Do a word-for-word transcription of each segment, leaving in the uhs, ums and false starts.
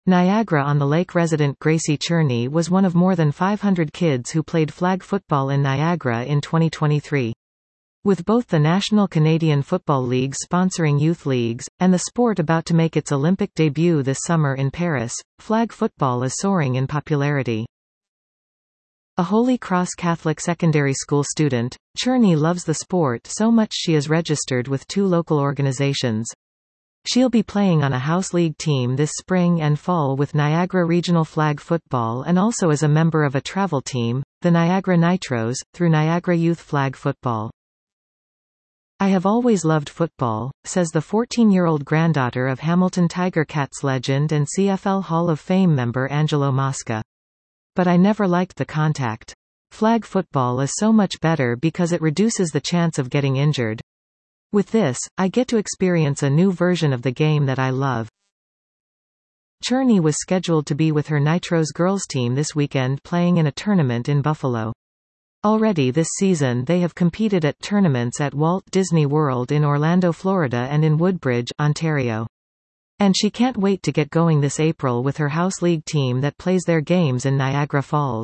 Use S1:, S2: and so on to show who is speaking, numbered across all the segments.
S1: Niagara-on-the-Lake resident Gracie Cherney was one of more than five hundred kids who played flag football in Niagara in twenty twenty-three. With both the National Canadian Football League sponsoring youth leagues, and the sport about to make its Olympic debut this summer in Paris, flag football is soaring in popularity. A Holy Cross Catholic secondary school student, Cherney loves the sport so much she is registered with two local organizations. She'll be playing on a house league team this spring and fall with Niagara Regional Flag Football and also as a member of a travel team, the Niagara Nitros, through Niagara Youth Flag Football. I have always loved football, says the fourteen-year-old granddaughter of Hamilton Tiger Cats legend and C F L Hall of Fame member Angelo Mosca. But I never liked the contact. Flag football is so much better because it reduces the chance of getting injured. With this, I get to experience a new version of the game that I love. Cherney was scheduled to be with her Nitros girls team this weekend playing in a tournament in Buffalo. Already this season they have competed at tournaments at Walt Disney World in Orlando, Florida and in Woodbridge, Ontario. And she can't wait to get going this April with her house league team that plays their games in Niagara Falls.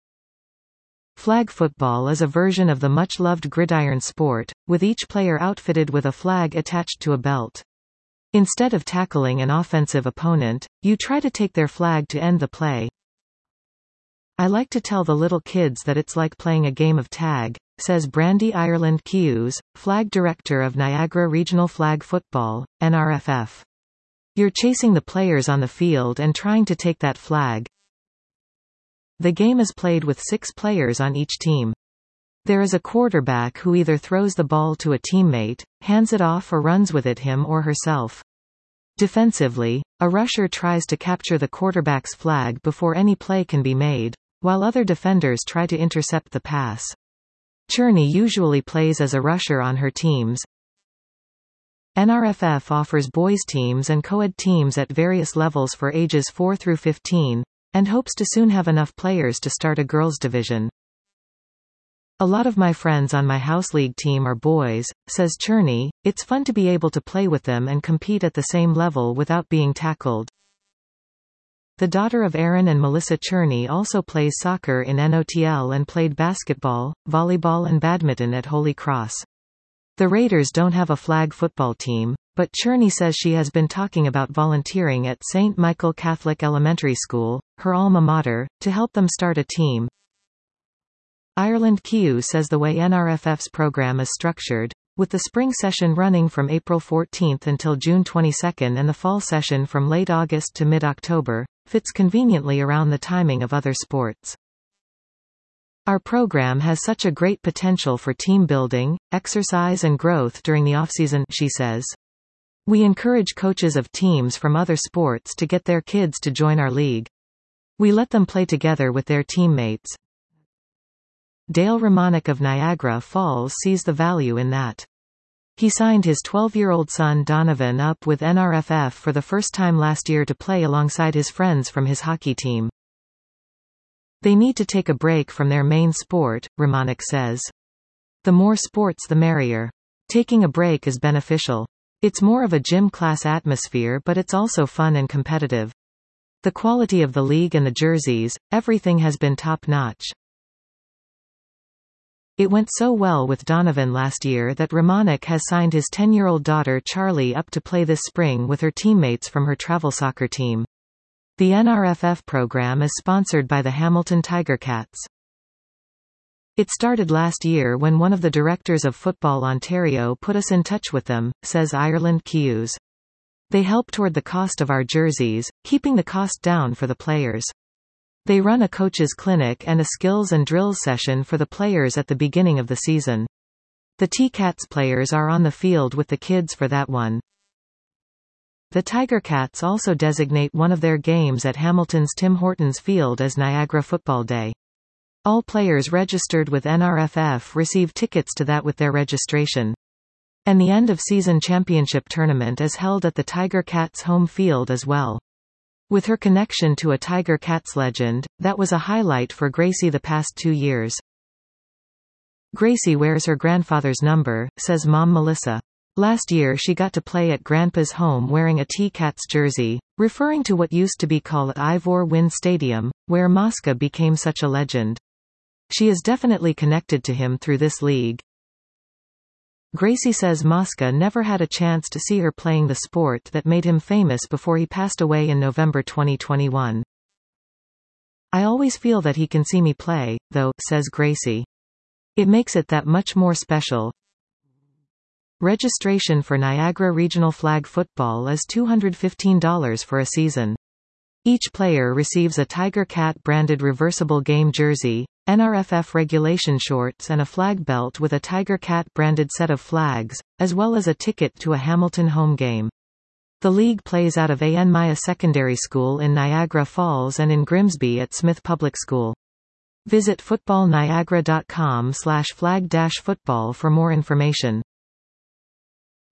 S1: Flag football is a version of the much-loved gridiron sport, with each player outfitted with a flag attached to a belt. Instead of tackling an offensive opponent, you try to take their flag to end the play. I like to tell the little kids that it's like playing a game of tag, says Brandy Ireland Hughes, flag director of Niagara Regional Flag Football, N R F F. You're chasing the players on the field and trying to take that flag. The game is played with six players on each team. There is a quarterback who either throws the ball to a teammate, hands it off or runs with it him or herself. Defensively, a rusher tries to capture the quarterback's flag before any play can be made, while other defenders try to intercept the pass. Cherney usually plays as a rusher on her teams. N R F F offers boys teams and co-ed teams at various levels for ages four through fifteen, and hopes to soon have enough players to start a girls' division. A lot of my friends on my house league team are boys, says Cherney. It's fun to be able to play with them and compete at the same level without being tackled. The daughter of Aaron and Melissa Cherney also plays soccer in N O T L and played basketball, volleyball and badminton at Holy Cross. The Raiders don't have a flag football team, but Cherney says she has been talking about volunteering at Saint Michael Catholic Elementary School, her alma mater, to help them start a team. Ireland Kiu says the way N R F F's program is structured, with the spring session running from April fourteenth until June twenty-second and the fall session from late August to mid-October, fits conveniently around the timing of other sports. Our program has such a great potential for team building, exercise and growth during the off-season, she says. We encourage coaches of teams from other sports to get their kids to join our league. We let them play together with their teammates. Dale Ramonic of Niagara Falls sees the value in that. He signed his twelve-year-old son Donovan up with N R F F for the first time last year to play alongside his friends from his hockey team. They need to take a break from their main sport, Ramonic says. The more sports the merrier. Taking a break is beneficial. It's more of a gym class atmosphere, but it's also fun and competitive. The quality of the league and the jerseys, everything has been top-notch. It went so well with Donovan last year that Ramonic has signed his ten-year-old daughter Charlie up to play this spring with her teammates from her travel soccer team. The N R F F program is sponsored by the Hamilton Tiger Cats. It started last year when one of the directors of Football Ontario put us in touch with them, says Ireland Hughes. They help toward the cost of our jerseys, keeping the cost down for the players. They run a coach's clinic and a skills and drills session for the players at the beginning of the season. The T-Cats players are on the field with the kids for that one. The Tiger Cats also designate one of their games at Hamilton's Tim Hortons Field as Niagara Football Day. All players registered with N R F F receive tickets to that with their registration. And the end-of-season championship tournament is held at the Tiger Cats' home field as well. With her connection to a Tiger Cats legend, that was a highlight for Gracie the past two years. Gracie wears her grandfather's number, says Mom Melissa. Last year she got to play at Grandpa's home wearing a T-Cats jersey, referring to what used to be called Ivor Wynne Stadium, where Mosca became such a legend. She is definitely connected to him through this league. Gracie says Mosca never had a chance to see her playing the sport that made him famous before he passed away in November twenty twenty-one. I always feel that he can see me play, though, says Gracie. It makes it that much more special. Registration for Niagara Regional Flag Football is two hundred fifteen dollars for a season. Each player receives a Tiger Cat branded reversible game jersey, N R F F regulation shorts and a flag belt with a Tiger Cat branded set of flags, as well as a ticket to a Hamilton home game. The league plays out of A N Maya Secondary School in Niagara Falls and in Grimsby at Smith Public School. Visit football niagara dot com slash flag dash football for more information.